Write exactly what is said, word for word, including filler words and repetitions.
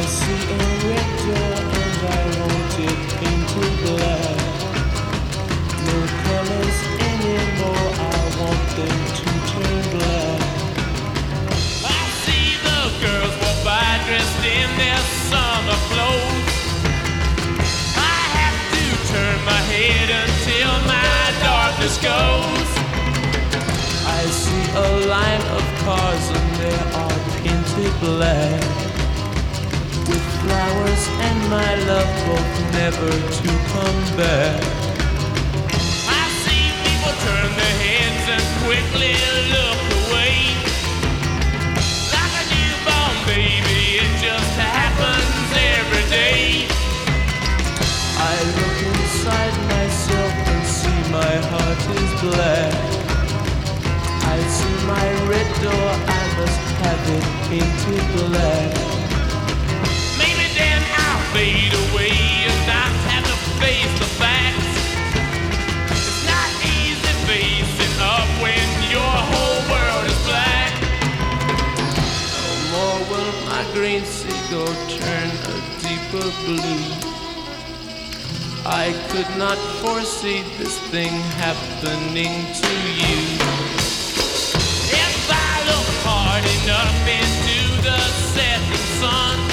see a red door and I want it painted black. No colors anymore, I want them to turn black. I see the girls walk by dressed in their summer clothes. I have to turn my head until my darkness goes. I see a line of cars and they are painted black, with flowers and my love both never to come back. I see people turn their heads and quickly look away. Like a newborn baby, it just happens every day. I look inside myself and see my heart is black. I see my red door, I must have it painted black. Maybe then I'll fade away and not have to face the facts. It's not easy facing up when your whole world is black. No more will my green seagull turn a deeper blue. I could not foresee this thing happening to you. If I look hard enough into the setting sun,